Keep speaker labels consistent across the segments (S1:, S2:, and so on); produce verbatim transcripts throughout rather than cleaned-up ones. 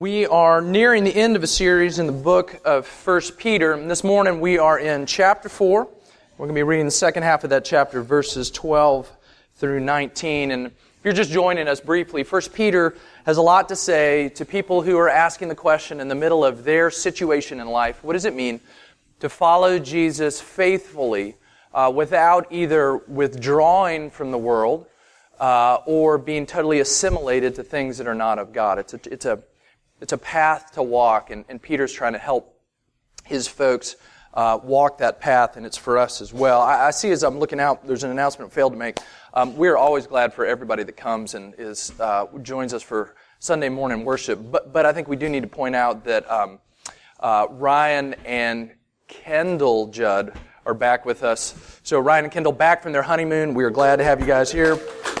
S1: We are nearing the end of a series in the book of First Peter. And this morning we are in chapter four. We're going to be reading the second half of that chapter, verses twelve through nineteen. And if you're just joining us briefly, First Peter has a lot to say to people who are asking the question in the middle of their situation in life, what does it mean to follow Jesus faithfully uh, without either withdrawing from the world uh, or being totally assimilated to things that are not of God? It's a, it's a It's a path to walk, and, and Peter's trying to help his folks uh, walk that path, and it's for us as well. I, I see as I'm looking out, there's an announcement I failed to make. Um, we're always glad for everybody that comes and is uh, joins us for Sunday morning worship, but but I think we do need to point out that um, uh, Ryan and Kendall Judd are back with us. So Ryan and Kendall back from their honeymoon. We are glad to have you guys here.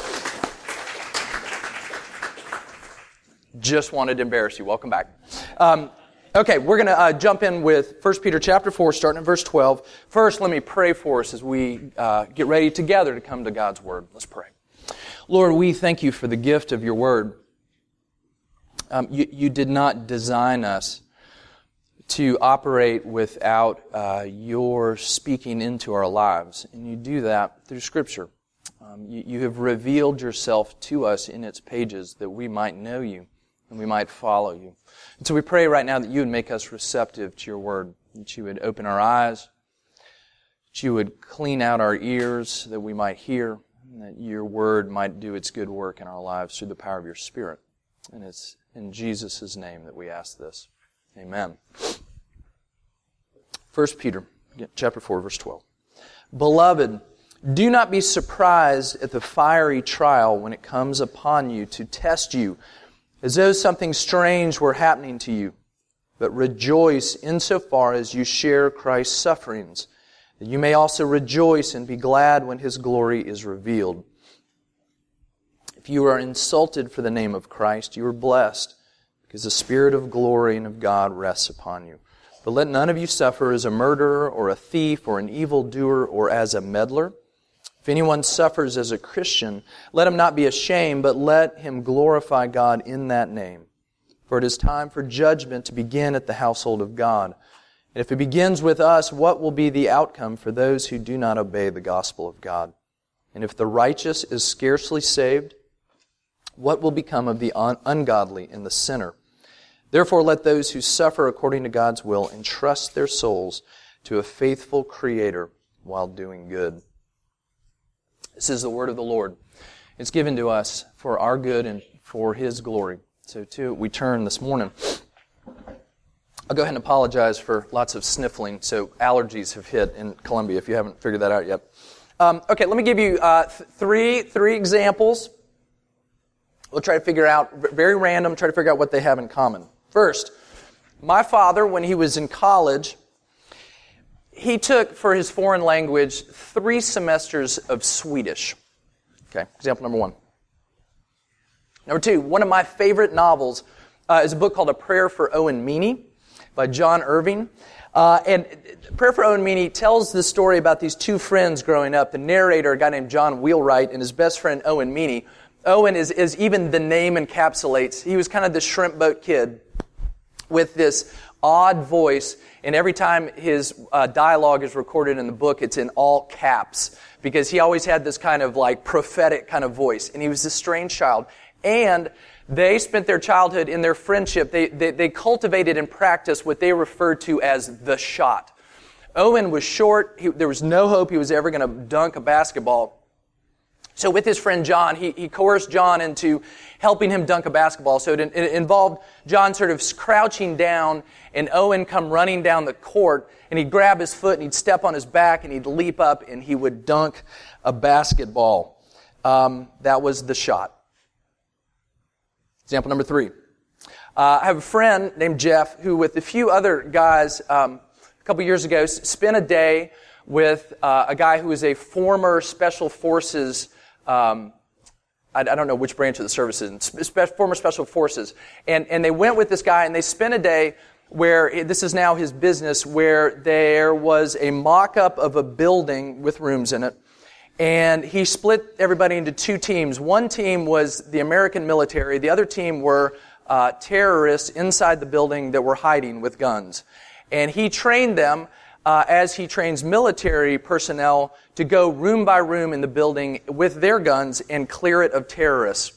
S1: Just wanted to embarrass you. Welcome back. Um, okay, we're going to uh, jump in with First Peter chapter four, starting at verse twelve. First, let me pray for us as we uh, get ready together to come to God's Word. Let's pray. Lord, we thank you for the gift of your Word. Um, you, you did not design us to operate without uh, your speaking into our lives, and you do that through Scripture. Um, you, you have revealed yourself to us in its pages that we might know you and we might follow you. And so we pray right now that you would make us receptive to your word, that you would open our eyes, that you would clean out our ears, that we might hear, and that your word might do its good work in our lives through the power of your Spirit. And it's in Jesus' name that we ask this. Amen. First Peter, chapter four, verse twelve. Beloved, do not be surprised at the fiery trial when it comes upon you to test you, as though something strange were happening to you. But rejoice insofar as you share Christ's sufferings, that you may also rejoice and be glad when His glory is revealed. If you are insulted for the name of Christ, you are blessed, because the Spirit of glory and of God rests upon you. But let none of you suffer as a murderer or a thief or an evildoer or as a meddler. If anyone suffers as a Christian, let him not be ashamed, but let him glorify God in that name. For it is time for judgment to begin at the household of God. And if it begins with us, what will be the outcome for those who do not obey the gospel of God? And if the righteous is scarcely saved, what will become of the un- ungodly and the sinner? Therefore, let those who suffer according to God's will entrust their souls to a faithful Creator while doing good. This is the word of the Lord. It's given to us for our good and for His glory. So to it we turn this morning. I'll go ahead and apologize for lots of sniffling. So allergies have hit in Columbia, if you haven't figured that out yet. Um, okay, let me give you uh, th- three three examples. We'll try to figure out, very random, try to figure out what they have in common. First, my father, when he was in college, he took, for his foreign language, three semesters of Swedish. Okay, example number one. Number two, one of my favorite novels uh, is a book called A Prayer for Owen Meany by John Irving. Uh, and Prayer for Owen Meany tells the story about these two friends growing up. The narrator, a guy named John Wheelwright, and his best friend Owen Meany. Owen is, is even the name encapsulates. He was kind of the shrimp boat kid with this odd voice, and every time his uh, dialogue is recorded in the book, it's in all caps, because he always had this kind of like prophetic kind of voice, and he was this strange child. And they spent their childhood in their friendship. They, they, they cultivated and practiced what they referred to as the shot. Owen was short. He, there was no hope he was ever going to dunk a basketball. So with his friend John, he, he coerced John into helping him dunk a basketball. So it, it involved John sort of crouching down and Owen come running down the court, and he'd grab his foot and he'd step on his back and he'd leap up and he would dunk a basketball. Um, that was the shot. Example number three. Uh, I have a friend named Jeff who, with a few other guys, um, a couple years ago, spent a day with uh, a guy who was a former Special Forces Um, I, I don't know which branch of the service is, spe- former Special Forces. And, and they went with this guy, and they spent a day where, it, this is now his business, where there was a mock-up of a building with rooms in it. And he split everybody into two teams. One team was the American military. The other team were uh, terrorists inside the building that were hiding with guns. And he trained them uh, as he trains military personnel to go room by room in the building with their guns and clear it of terrorists.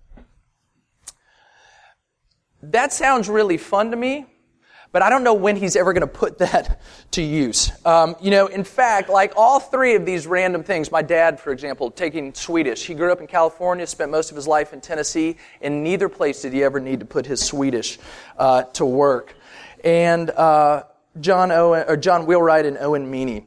S1: That sounds really fun to me, but I don't know when he's ever going to put that to use. Um, you know, in fact, like all three of these random things, my dad, for example, taking Swedish, he grew up in California, spent most of his life in Tennessee, and neither place did he ever need to put his Swedish uh, to work. And uh, John Owen, or John Wheelwright and Owen Meany,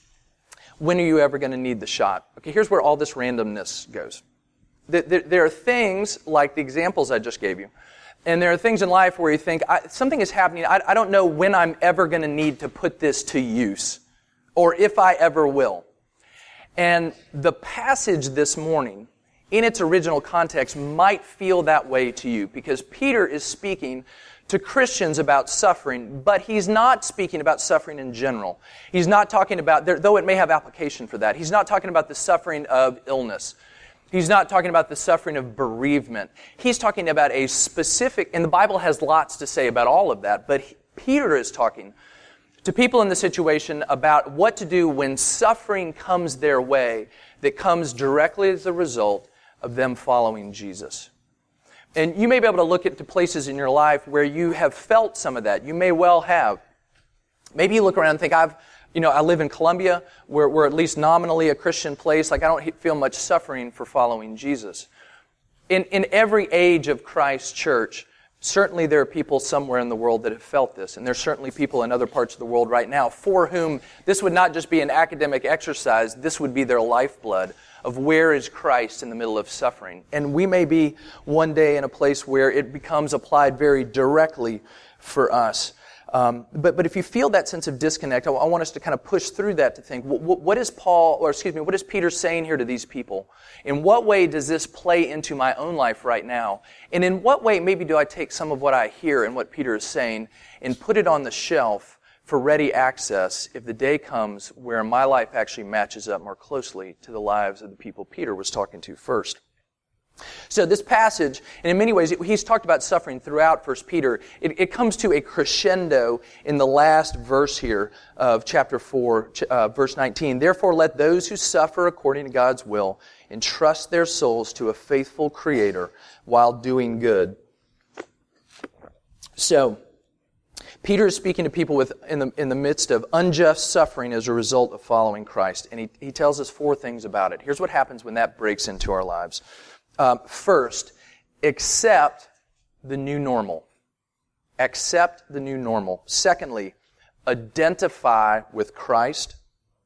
S1: when are you ever going to need the shot? Okay, here's where all this randomness goes. There, there, there are things like the examples I just gave you. And there are things in life where you think, I, something is happening, I, I don't know when I'm ever going to need to put this to use, or if I ever will. And the passage this morning, in its original context, might feel that way to you, because Peter is speaking to Christians about suffering, but he's not speaking about suffering in general. He's not talking about, though it may have application for that, he's not talking about the suffering of illness. He's not talking about the suffering of bereavement. He's talking about a specific, and the Bible has lots to say about all of that, but he, Peter is talking to people in the situation about what to do when suffering comes their way that comes directly as a result of them following Jesus. And you may be able to look at the places in your life where you have felt some of that. You may well have. Maybe you look around and think, I've You know, I live in Colombia. We're, we're at least nominally a Christian place. Like, I don't feel much suffering for following Jesus. In, in every age of Christ's church, certainly there are people somewhere in the world that have felt this. And there's certainly people in other parts of the world right now for whom this would not just be an academic exercise. This would be their lifeblood of where is Christ in the middle of suffering. And we may be one day in a place where it becomes applied very directly for us. Um, but, but if you feel that sense of disconnect, I, I want us to kind of push through that to think, what, what is Paul, or excuse me, what is Peter saying here to these people? In what way does this play into my own life right now? And in what way maybe do I take some of what I hear and what Peter is saying and put it on the shelf for ready access if the day comes where my life actually matches up more closely to the lives of the people Peter was talking to first? So this passage, and in many ways, he's talked about suffering throughout First Peter. It, it comes to a crescendo in the last verse here of chapter four, uh, verse nineteen. Therefore, let those who suffer according to God's will entrust their souls to a faithful Creator while doing good. So, Peter is speaking to people with in the in the midst of unjust suffering as a result of following Christ, and he, he tells us four things about it. Here's what happens when that breaks into our lives. Um, first, accept the new normal. Accept the new normal. Secondly, identify with Christ.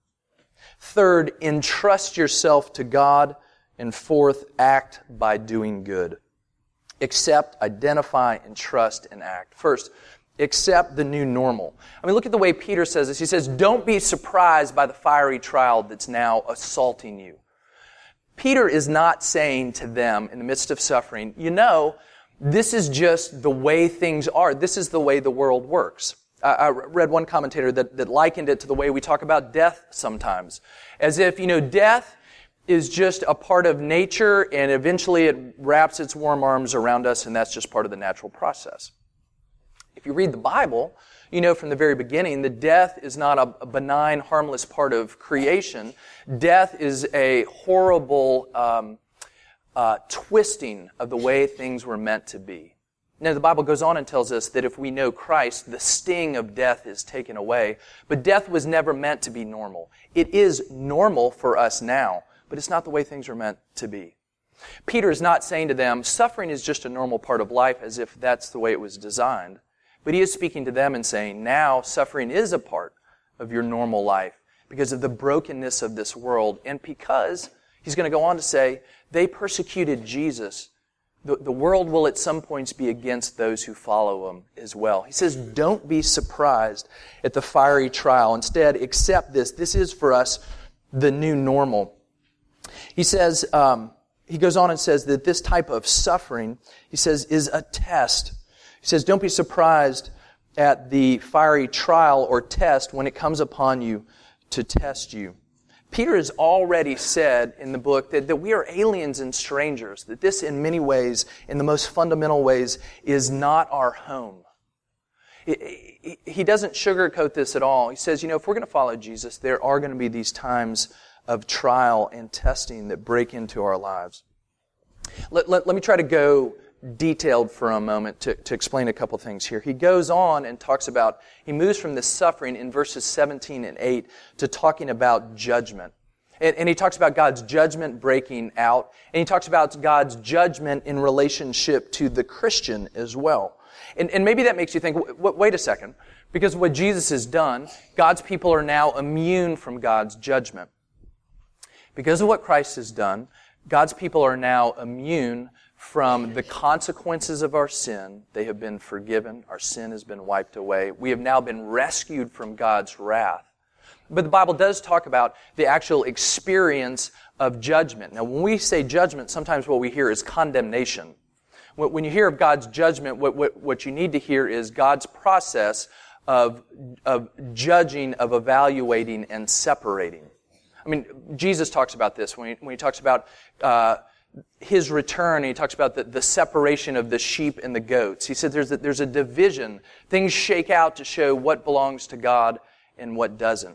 S1: Third, entrust yourself to God. And fourth, act by doing good. Accept, identify, entrust, and act. First, accept the new normal. I mean, look at the way Peter says this. He says, don't be surprised by the fiery trial that's now assaulting you. Peter is not saying to them in the midst of suffering, you know, this is just the way things are. This is the way the world works. I, I read one commentator that, that likened it to the way we talk about death sometimes. As if, you know, death is just a part of nature and eventually it wraps its warm arms around us and that's just part of the natural process. If you read the Bible, you know from the very beginning that death is not a benign, harmless part of creation. Death is a horrible um, uh, twisting of the way things were meant to be. Now, the Bible goes on and tells us that if we know Christ, the sting of death is taken away. But death was never meant to be normal. It is normal for us now, but it's not the way things are meant to be. Peter is not saying to them, suffering is just a normal part of life as if that's the way it was designed. But he is speaking to them and saying, now suffering is a part of your normal life because of the brokenness of this world. And because, he's going to go on to say, they persecuted Jesus. The, the world will at some points be against those who follow him as well. He says, don't be surprised at the fiery trial. Instead, accept this. This is for us the new normal. He says, um, he goes on and says that this type of suffering, he says, is a test. He says, don't be surprised at the fiery trial or test when it comes upon you to test you. Peter has already said in the book that, that we are aliens and strangers, that this in many ways, in the most fundamental ways, is not our home. He, he doesn't sugarcoat this at all. He says, you know, if we're going to follow Jesus, there are going to be these times of trial and testing that break into our lives. Let, let, let me try to go detailed for a moment to, to explain a couple things here. He goes on and talks about, he moves from this suffering in verses seventeen and eight to talking about judgment. And, and he talks about God's judgment breaking out. And he talks about God's judgment in relationship to the Christian as well. And, and maybe that makes you think, wait a second, because of what Jesus has done, God's people are now immune from God's judgment. Because of what Christ has done, God's people are now immune from the consequences of our sin. They have been forgiven. Our sin has been wiped away. We have now been rescued from God's wrath. But the Bible does talk about the actual experience of judgment. Now, when we say judgment, sometimes what we hear is condemnation. When you hear of God's judgment, what, what, what you need to hear is God's process of, of judging, of evaluating, and separating. I mean, Jesus talks about this when he, when he talks about uh, His return. He talks about the, the separation of the sheep and the goats. He said there's a, there's a division. Things shake out to show what belongs to God and what doesn't.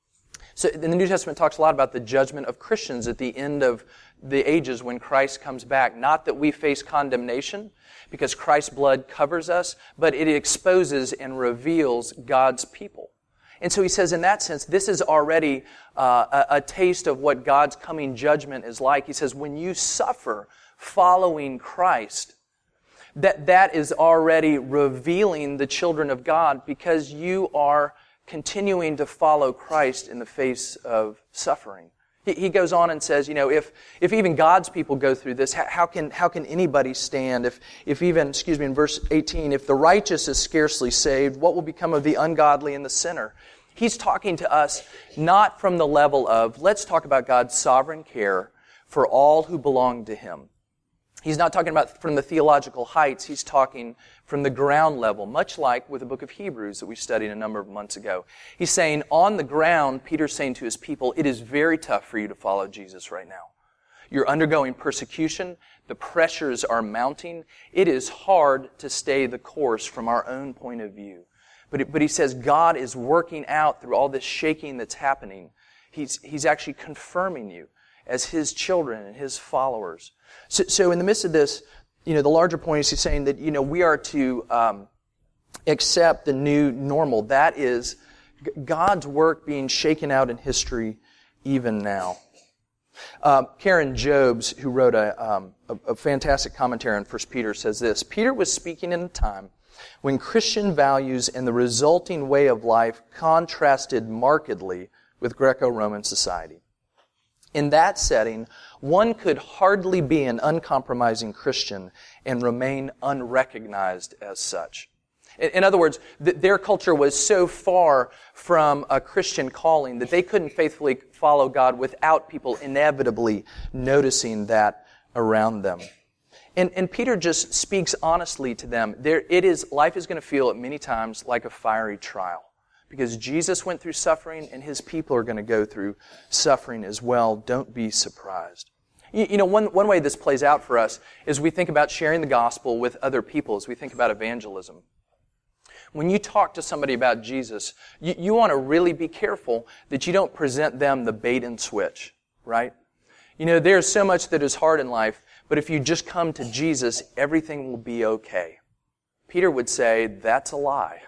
S1: So in the New Testament talks a lot about the judgment of Christians at the end of the ages when Christ comes back. Not that we face condemnation, because Christ's blood covers us, but it exposes and reveals God's people. And so he says, in that sense, this is already uh, a, a taste of what God's coming judgment is like. He says, when you suffer following Christ, that that is already revealing the children of God, because you are continuing to follow Christ in the face of suffering. He, he goes on and says, you know, if if even God's people go through this, how, how can how can anybody stand? If if even, excuse me, in verse eighteen, if the righteous is scarcely saved, what will become of the ungodly and the sinner? He's talking to us not from the level of, let's talk about God's sovereign care for all who belong to Him. He's not talking about from the theological heights. He's talking from the ground level, much like with the book of Hebrews that we studied a number of months ago. He's saying, on the ground, Peter's saying to his people, it is very tough for you to follow Jesus right now. You're undergoing persecution. The pressures are mounting. It is hard to stay the course from our own point of view. But, it, but he says God is working out through all this shaking that's happening. He's, he's actually confirming you as His children and His followers. So, so in the midst of this, you know, the larger point is he's saying that, you know, we are to um, accept the new normal. That is God's work being shaken out in history even now. Um, Karen Jobes, who wrote a, um, a, a fantastic commentary on First Peter, says this: Peter was speaking in a time when Christian values and the resulting way of life contrasted markedly with Greco-Roman society. In that setting, one could hardly be an uncompromising Christian and remain unrecognized as such. In other words, their culture was so far from a Christian calling that they couldn't faithfully follow God without people inevitably noticing that around them. And, and Peter just speaks honestly to them. There, it is, life is going to feel at many times like a fiery trial, because Jesus went through suffering and His people are going to go through suffering as well. Don't be surprised. You, you know, one, one way this plays out for us is we think about sharing the gospel with other people as we think about evangelism. When you talk to somebody about Jesus, you, you want to really be careful that you don't present them the bait and switch, right? You know, there's so much that is hard in life, but if you just come to Jesus, everything will be okay. Peter would say, that's a lie.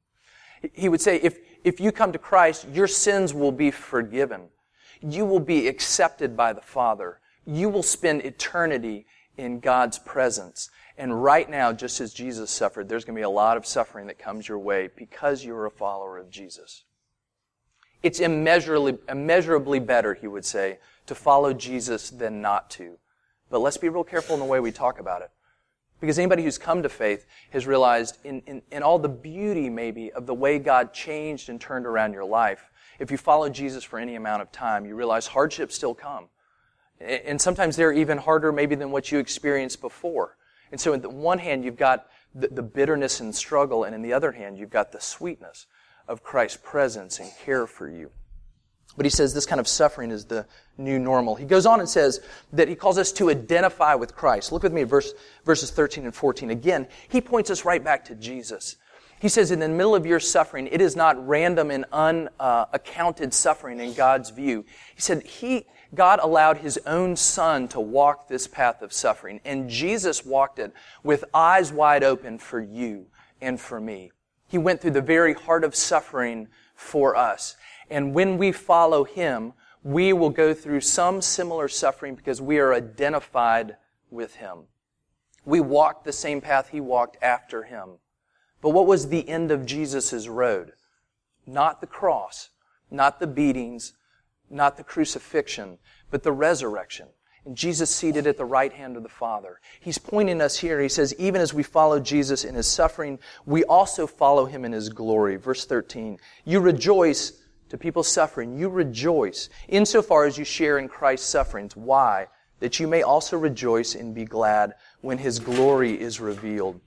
S1: He would say, if, if you come to Christ, your sins will be forgiven. You will be accepted by the Father. You will spend eternity in God's presence. And right now, just as Jesus suffered, there's going to be a lot of suffering that comes your way because you're a follower of Jesus. It's immeasurably, immeasurably better, he would say, to follow Jesus than not to. But let's be real careful in the way we talk about it. Because anybody who's come to faith has realized in, in, in all the beauty, maybe, of the way God changed and turned around your life, if you follow Jesus for any amount of time, you realize hardships still come. And sometimes they're even harder maybe than what you experienced before. And so on the one hand, you've got the, the bitterness and struggle, and on the other hand, you've got the sweetness of Christ's presence and care for you. But he says this kind of suffering is the new normal. He goes on and says that he calls us to identify with Christ. Look with me at verse, verses thirteen and fourteen. Again, he points us right back to Jesus. He says, in the middle of your suffering, it is not random and unaccounted suffering in God's view. He said, He, God allowed His own Son to walk this path of suffering, and Jesus walked it with eyes wide open for you and for me. He went through the very heart of suffering for us. And when we follow Him, we will go through some similar suffering because we are identified with Him. We walked the same path He walked after Him. But what was the end of Jesus' road? Not the cross, not the beatings, not the crucifixion, but the resurrection. And Jesus seated at the right hand of the Father. He's pointing us here. He says, even as we follow Jesus in His suffering, we also follow Him in His glory. Verse thirteen, you rejoice to people suffering. You rejoice insofar as you share in Christ's sufferings. Why? That you may also rejoice and be glad when His glory is revealed.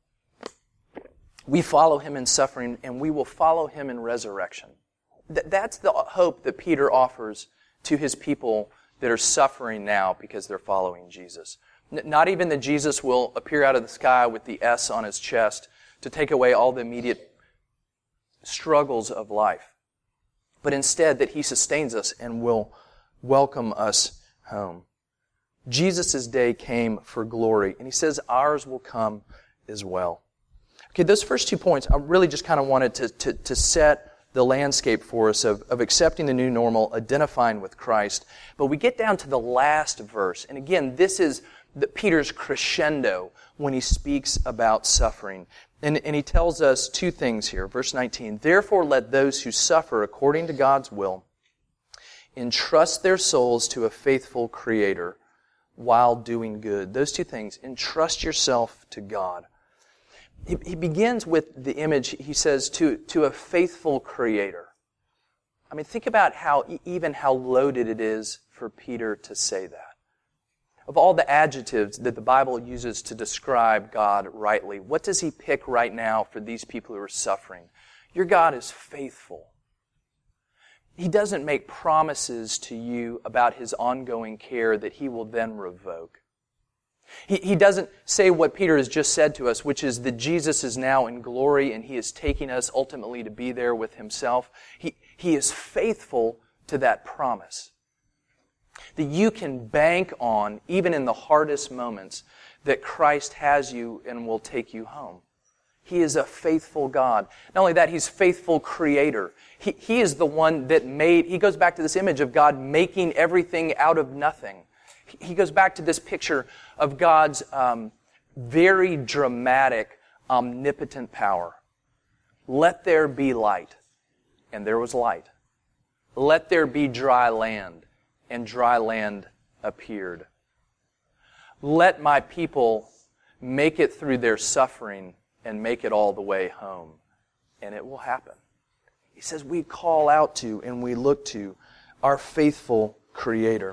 S1: We follow Him in suffering, and we will follow Him in resurrection. Th- that's the hope that Peter offers to his people that are suffering now because they're following Jesus. N- not even that Jesus will appear out of the sky with the S on His chest to take away all the immediate struggles of life, but instead that He sustains us and will welcome us home. Jesus' day came for glory, and He says ours will come as well. Okay, those first two points, I really just kind of wanted to, to, to set the landscape for us of, of accepting the new normal, identifying with Christ. But we get down to the last verse. And again, this is the, Peter's crescendo when he speaks about suffering. And, and he tells us two things here. Verse nineteen, therefore let those who suffer according to God's will entrust their souls to a faithful Creator while doing good. Those two things, entrust yourself to God. He, he begins with the image, he says, to, to a faithful Creator. I mean, think about how, even how loaded it is for Peter to say that. Of all the adjectives that the Bible uses to describe God rightly, what does He pick right now for these people who are suffering? Your God is faithful. He doesn't make promises to you about His ongoing care that He will then revoke. He, he doesn't say what Peter has just said to us, which is that Jesus is now in glory and He is taking us ultimately to be there with Himself. He, he is faithful to that promise. That you can bank on, even in the hardest moments, that Christ has you and will take you home. He is a faithful God. Not only that, He's faithful Creator. He, he is the one that made, he goes back to this image of God making everything out of nothing. He goes back to this picture of God's um, very dramatic, omnipotent power. Let there be light, and there was light. Let there be dry land, and dry land appeared. Let my people make it through their suffering and make it all the way home, and it will happen. He says we call out to and we look to our faithful Creator.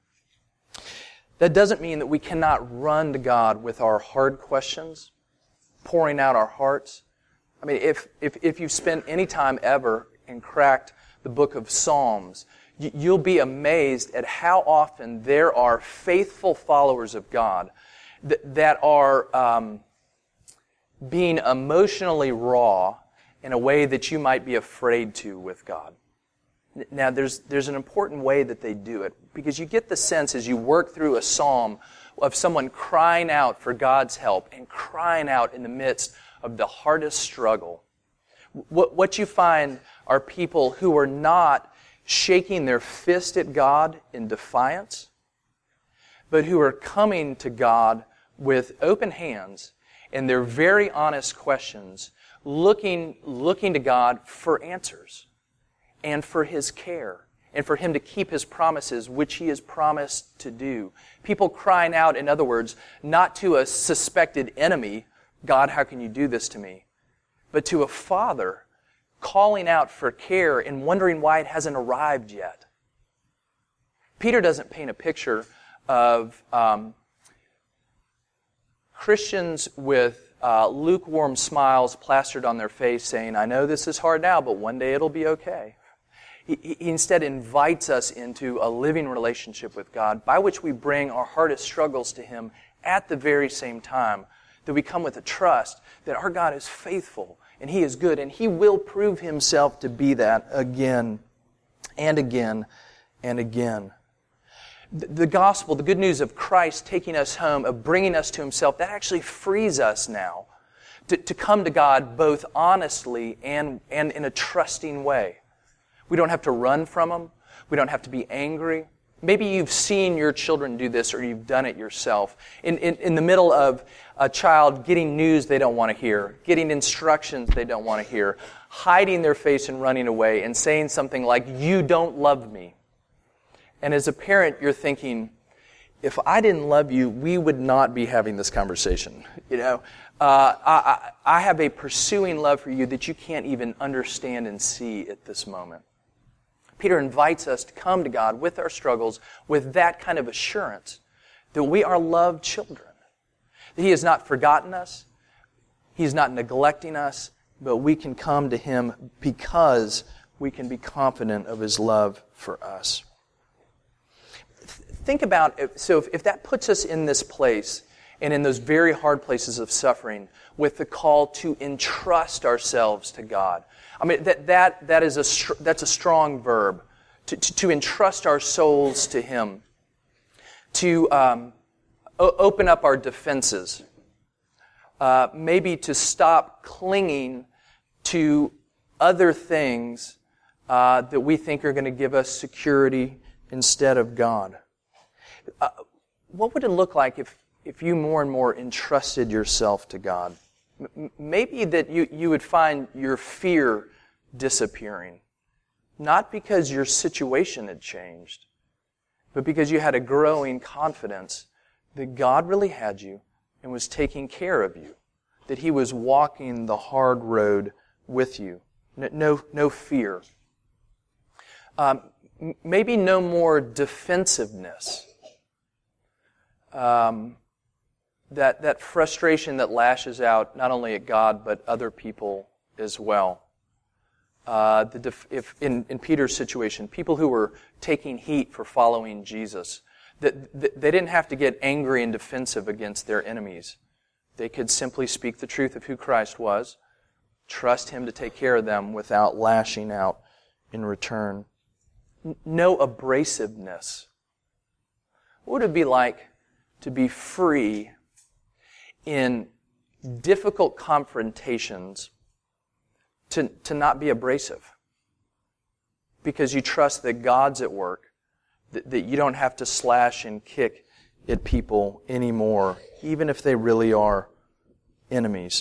S1: That doesn't mean that we cannot run to God with our hard questions, pouring out our hearts. I mean, if if, if you've spent any time ever and cracked the book of Psalms, you'll be amazed at how often there are faithful followers of God that, that are um, being emotionally raw in a way that you might be afraid to with God. Now, there's there's an important way that they do it, because you get the sense as you work through a psalm of someone crying out for God's help and crying out in the midst of the hardest struggle. What, what you find are people who are not shaking their fist at God in defiance, but who are coming to God with open hands and their very honest questions, looking looking to God for answers. And for His care, and for Him to keep His promises, which He has promised to do. People crying out, in other words, not to a suspected enemy, God, how can you do this to me? But to a Father calling out for care and wondering why it hasn't arrived yet. Peter doesn't paint a picture of um, Christians with uh, lukewarm smiles plastered on their face saying, I know this is hard now, but one day it'll be okay. He, he instead invites us into a living relationship with God by which we bring our hardest struggles to Him at the very same time, that we come with a trust that our God is faithful and He is good and He will prove Himself to be that again and again and again. The gospel, the good news of Christ taking us home, of bringing us to Himself, that actually frees us now to, to come to God both honestly and, and in a trusting way. We don't have to run from Him. We don't have to be angry. Maybe you've seen your children do this or you've done it yourself. In, in, in the middle of a child getting news they don't want to hear, getting instructions they don't want to hear, hiding their face and running away and saying something like, "You don't love me." And as a parent, you're thinking, if I didn't love you, we would not be having this conversation. You know, uh, I, I have a pursuing love for you that you can't even understand and see at this moment. Peter invites us to come to God with our struggles with that kind of assurance that we are loved children, that He has not forgotten us, He is not neglecting us, but we can come to Him because we can be confident of His love for us. Think about, so if, if that puts us in this place, and in those very hard places of suffering, with the call to entrust ourselves to God. I mean, that that that is a that's a strong verb, to to, to entrust our souls to Him, to um, o- open up our defenses, uh, maybe to stop clinging to other things uh, that we think are going to give us security instead of God. Uh, what would it look like if, if you more and more entrusted yourself to God? M- maybe that you, you would find your fear disappearing. Not because your situation had changed, but because you had a growing confidence that God really had you and was taking care of you. That He was walking the hard road with you. No, no, no fear. Um, maybe no more defensiveness. Um, that that frustration that lashes out not only at God but other people as well. Uh, the def- if in, in Peter's situation, people who were taking heat for following Jesus, that, that they didn't have to get angry and defensive against their enemies. They could simply speak the truth of who Christ was, trust Him to take care of them without lashing out in return. N- no abrasiveness. What would it be like to be free in difficult confrontations to, to not be abrasive? Because you trust that God's at work, that, that you don't have to slash and kick at people anymore, even if they really are enemies.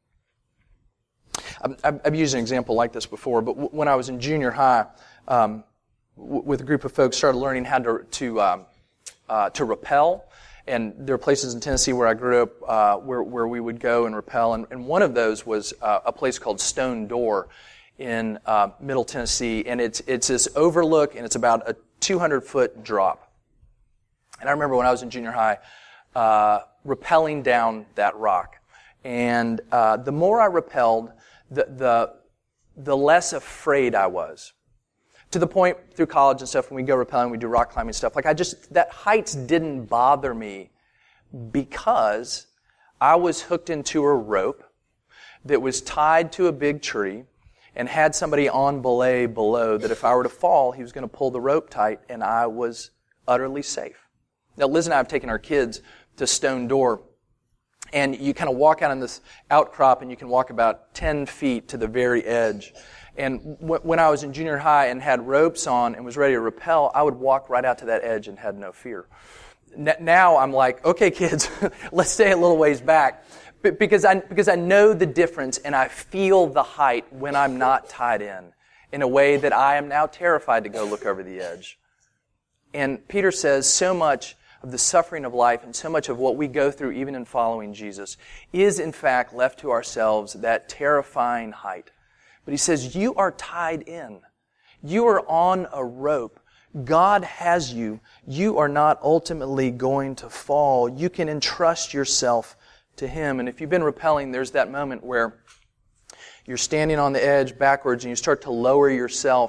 S1: I've, I've used an example like this before, but w- when I was in junior high, um, w- with a group of folks, started learning how to to um, uh, to rappel. And there are places in Tennessee where I grew up uh, where where we would go and rappel, and, and one of those was uh, a place called Stone Door in uh, Middle Tennessee, and it's it's this overlook, and it's about a two hundred foot drop. And I remember when I was in junior high, uh, rappelling down that rock, and uh, the more I rappelled, the the the less afraid I was. To the point through college and stuff, when we go rappelling, we do rock climbing stuff. Like I just, that heights didn't bother me because I was hooked into a rope that was tied to a big tree and had somebody on belay below that if I were to fall, he was going to pull the rope tight and I was utterly safe. Now, Liz and I have taken our kids to Stone Door, and you kind of walk out on this outcrop and you can walk about ten feet to the very edge. And when I was in junior high and had ropes on and was ready to rappel, I would walk right out to that edge and had no fear. Now I'm like, okay, kids, let's stay a little ways back. Because I, because I know the difference and I feel the height when I'm not tied in, in a way that I am now terrified to go look over the edge. And Peter says so much of the suffering of life and so much of what we go through even in following Jesus is in fact left to ourselves that terrifying height. But he says, you are tied in. You are on a rope. God has you. You are not ultimately going to fall. You can entrust yourself to Him. And if you've been rappelling, there's that moment where you're standing on the edge backwards and you start to lower yourself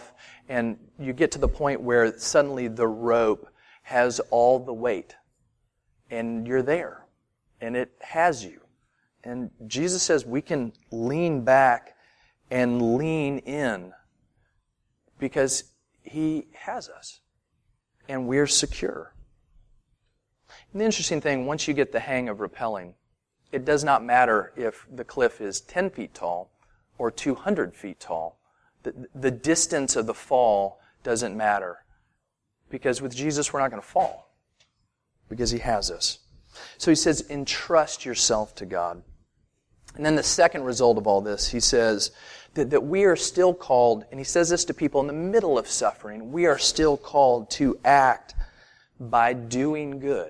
S1: and you get to the point where suddenly the rope has all the weight, and you're there, and it has you. And Jesus says we can lean back and lean in because He has us, and we're secure. And the interesting thing, once you get the hang of rappelling, it does not matter if the cliff is ten feet tall or two hundred feet tall. The, the distance of the fall doesn't matter, because with Jesus we're not going to fall, because He has us. So He says, entrust yourself to God. And then the second result of all this, He says that, that we are still called, and He says this to people in the middle of suffering, we are still called to act by doing good.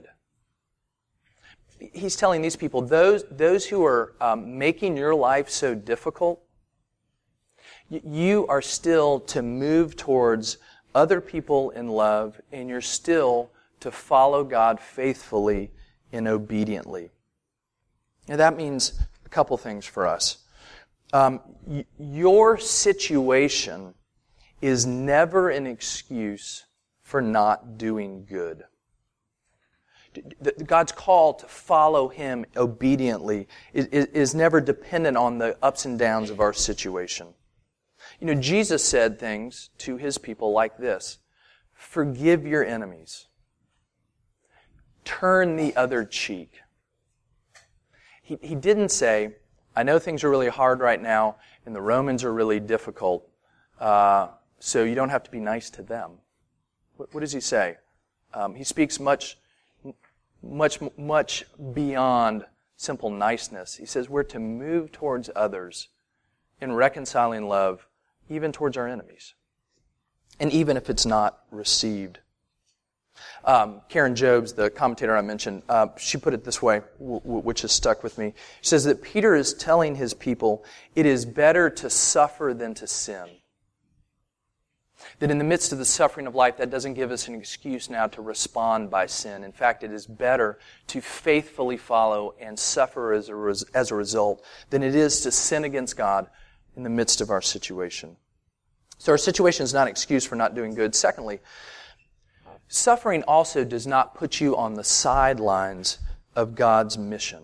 S1: He's telling these people, those, those who are um, making your life so difficult, you are still to move towards other people in love, and you're still to follow God faithfully and obediently. Now that means a couple things for us. Um, y- your situation is never an excuse for not doing good. God's call to follow Him obediently is, is, is never dependent on the ups and downs of our situation. You know, Jesus said things to His people like this: forgive your enemies. Turn the other cheek. He, he didn't say, I know things are really hard right now and the Romans are really difficult, uh, so you don't have to be nice to them. What, what does He say? Um, he speaks much much, much beyond simple niceness. He says we're to move towards others in reconciling love, even towards our enemies, and even if it's not received. Um, Karen Jobes, the commentator I mentioned, uh, she put it this way, w- w- which has stuck with me. She says that Peter is telling his people, it is better to suffer than to sin. That in the midst of the suffering of life, that doesn't give us an excuse now to respond by sin. In fact, it is better to faithfully follow and suffer as a, res- as a result than it is to sin against God in the midst of our situation. So our situation is not an excuse for not doing good. Secondly, suffering also does not put you on the sidelines of God's mission.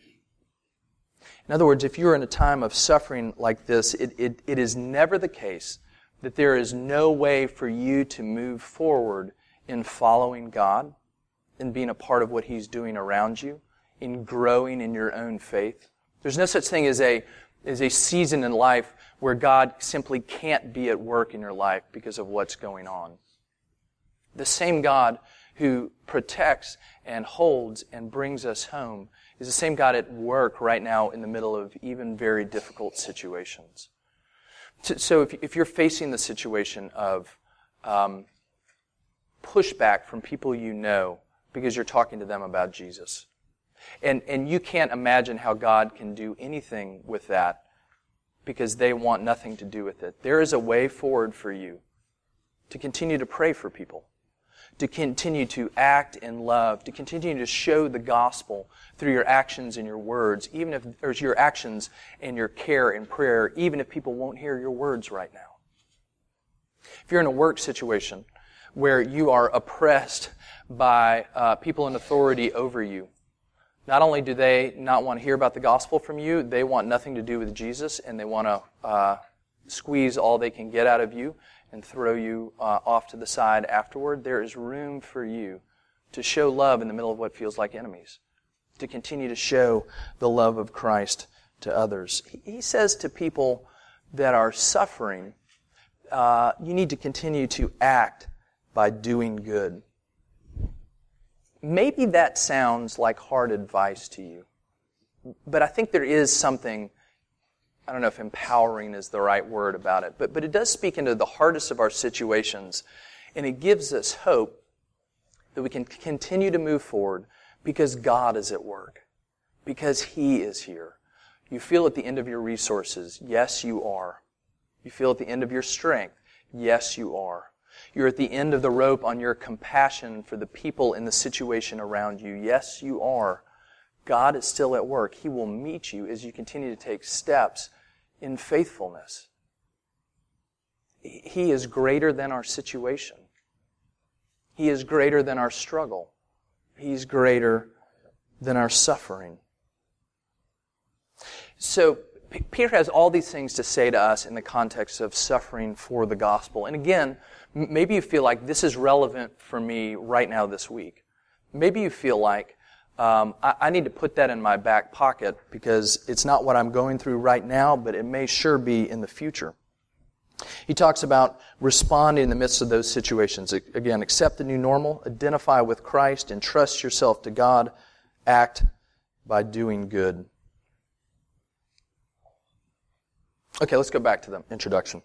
S1: In other words, if you're in a time of suffering like this, it, it, it is never the case that there is no way for you to move forward in following God, in being a part of what He's doing around you, in growing in your own faith. There's no such thing as a, as a season in life where God simply can't be at work in your life because of what's going on. The same God who protects and holds and brings us home is the same God at work right now in the middle of even very difficult situations. So if, if you're facing the situation of um, pushback from people you know because you're talking to them about Jesus, and, and you can't imagine how God can do anything with that because they want nothing to do with it, there is a way forward for you to continue to pray for people, to continue to act in love, to continue to show the gospel through your actions and your words, even if there's your actions and your care and prayer, even if people won't hear your words right now. If you're in a work situation where you are oppressed by uh, people in authority over you, not only do they not want to hear about the gospel from you, they want nothing to do with Jesus, and they want to uh, squeeze all they can get out of you and throw you uh, off to the side afterward. There is room for you to show love in the middle of what feels like enemies, to continue to show the love of Christ to others. He says to people that are suffering, uh, you need to continue to act by doing good. Maybe that sounds like hard advice to you, but I think there is something, I don't know if empowering is the right word about it, but, but it does speak into the hardest of our situations, and it gives us hope that we can continue to move forward because God is at work, because He is here. You feel at the end of your resources, yes you are. You feel at the end of your strength, yes you are. You're at the end of the rope on your compassion for the people in the situation around you, yes you are. God is still at work. He will meet you as you continue to take steps in faithfulness. He is greater than our situation. He is greater than our struggle. He's greater than our suffering. So, P- Peter has all these things to say to us in the context of suffering for the gospel. And again, m- maybe you feel like this is relevant for me right now this week. Maybe you feel like um, I-, I need to put that in my back pocket because it's not what I'm going through right now, but it may sure be in the future. He talks about responding in the midst of those situations. Again, accept the new normal, identify with Christ, entrust yourself to God, act by doing good. Okay, let's go back to the introduction.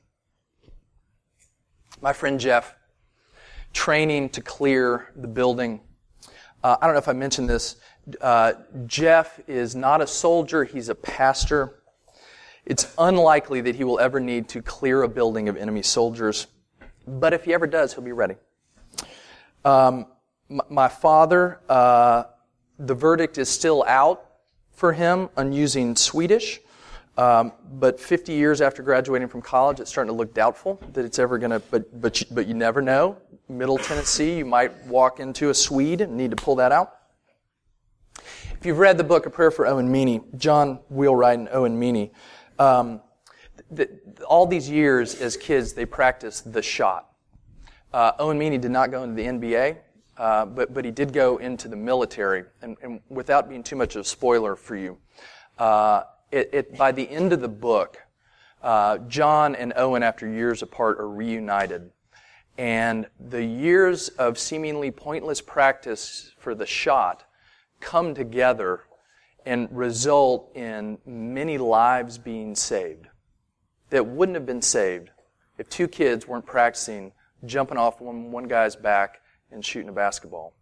S1: My friend Jeff, training to clear the building. Uh, I don't know if I mentioned this. Uh, Jeff is not a soldier, he's a pastor. It's unlikely that he will ever need to clear a building of enemy soldiers. But if he ever does, he'll be ready. Um, m- my father, uh, the verdict is still out for him on using Swedish. Um, but fifty years after graduating from college, it's starting to look doubtful that it's ever going to, but, but, you, but you never know. Middle Tennessee, you might walk into a Swede and need to pull that out. If you've read the book A Prayer for Owen Meany, John Wheelwright and Owen Meany, Um, the, all these years as kids, they practiced the shot. Uh, Owen Meany did not go into the N B A, uh, but but he did go into the military. And, and without being too much of a spoiler for you, uh, it, it by the end of the book, uh, John and Owen, after years apart, are reunited. And the years of seemingly pointless practice for the shot come together and result in many lives being saved that wouldn't have been saved if two kids weren't practicing jumping off one, one guy's back and shooting a basketball.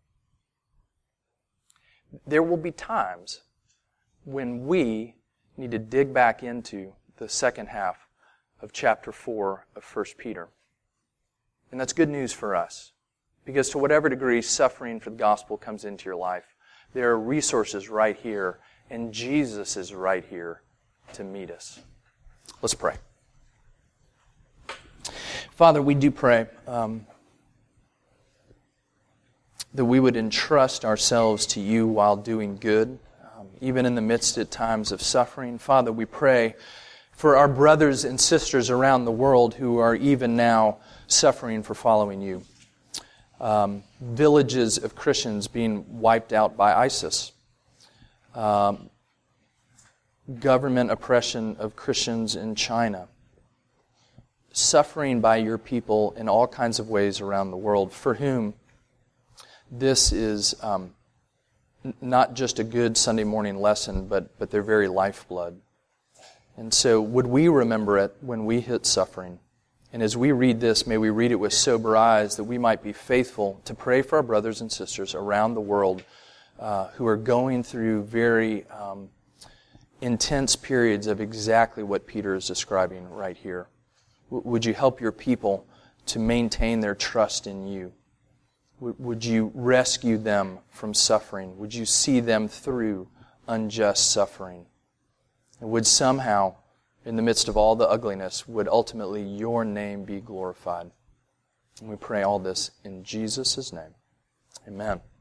S1: There will be times when we need to dig back into the second half of chapter four of First Peter. And that's good news for us, because to whatever degree suffering for the gospel comes into your life, there are resources right here, and Jesus is right here to meet us. Let's pray. Father, we do pray um, that we would entrust ourselves to you while doing good, um, even in the midst at times of suffering. Father, we pray for our brothers and sisters around the world who are even now suffering for following you. Um, villages of Christians being wiped out by ISIS. Um, government oppression of Christians in China. Suffering by your people in all kinds of ways around the world, for whom this is um, n- not just a good Sunday morning lesson, but, but their very lifeblood. And so would we remember it when we hit suffering? And as we read this, may we read it with sober eyes, that we might be faithful to pray for our brothers and sisters around the world uh, who are going through very um, intense periods of exactly what Peter is describing right here. W- would you help your people to maintain their trust in you? W- would you rescue them from suffering? Would you see them through unjust suffering? And would somehow, in the midst of all the ugliness, would ultimately your name be glorified? And we pray all this in Jesus' name. Amen.